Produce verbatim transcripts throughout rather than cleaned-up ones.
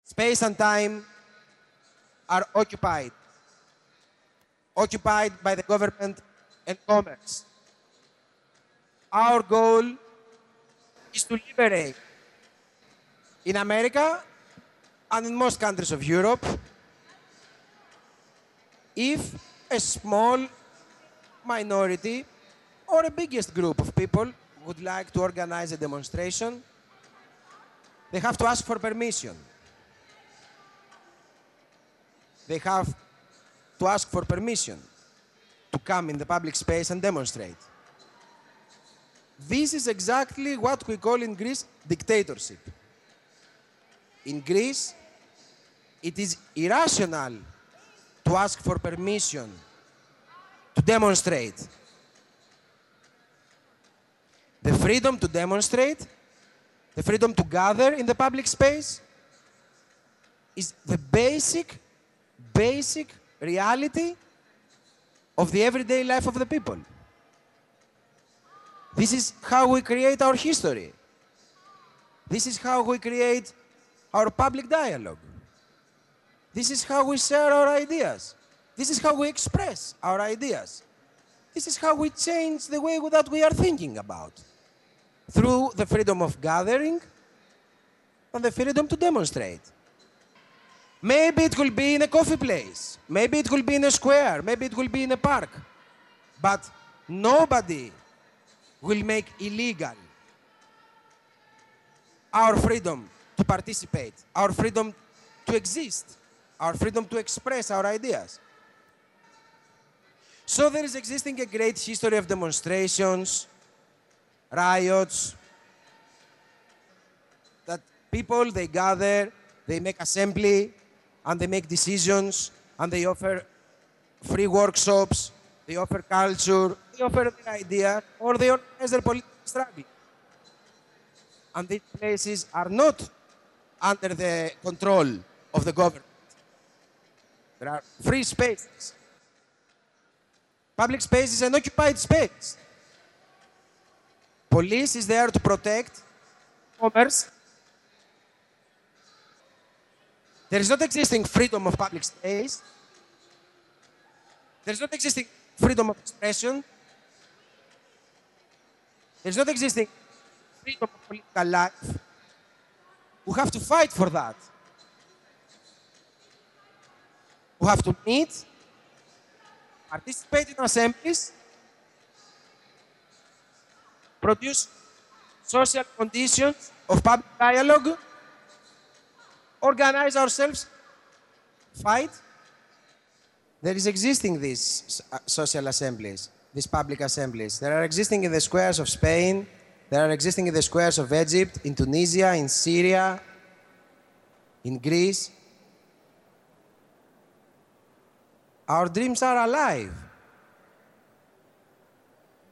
Space and time are occupied. Occupied by the government and commerce. Our goal is to liberate. In America and in most countries of Europe, if a small minority or a biggest group of people would like to organize a demonstration, they have to ask for permission. They have to ask for permission to come in the public space and demonstrate. This is exactly what we call in Greece dictatorship. In Greece, it is irrational to ask for permission to demonstrate. The freedom to demonstrate, the freedom to gather in the public space is the basic, basic reality of the everyday life of the people. This is how we create our history. This is how we create our public dialogue. This is how we share our ideas. This is how we express our ideas. This is how we change the way that we are thinking about. Through the freedom of gathering and the freedom to demonstrate. Maybe it will be in a coffee place. Maybe it will be in a square. Maybe it will be in a park. But nobody will make illegal our freedom to participate, our freedom to exist, our freedom to express our ideas. So there is existing a great history of demonstrations, riots, that people, they gather, they make assembly, and they make decisions, and they offer free workshops, they offer culture, they offer their idea, or they organize their political struggle. And these places are not under the control of the government. There are free spaces. Public space is an occupied space. Police is there to protect commerce. There is not existing freedom of public space. There is not existing freedom of expression. There is not existing freedom of political life. We have to fight for that. We have to meet, participate in assemblies, produce social conditions of public dialogue, organize ourselves, fight. There is existing these social assemblies, these public assemblies. There are existing in the squares of Spain. There are existing in the squares of Egypt, in Tunisia, in Syria, in Greece. Our dreams are alive.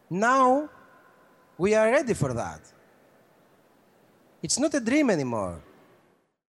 Now, we are ready for that. It's not a dream anymore.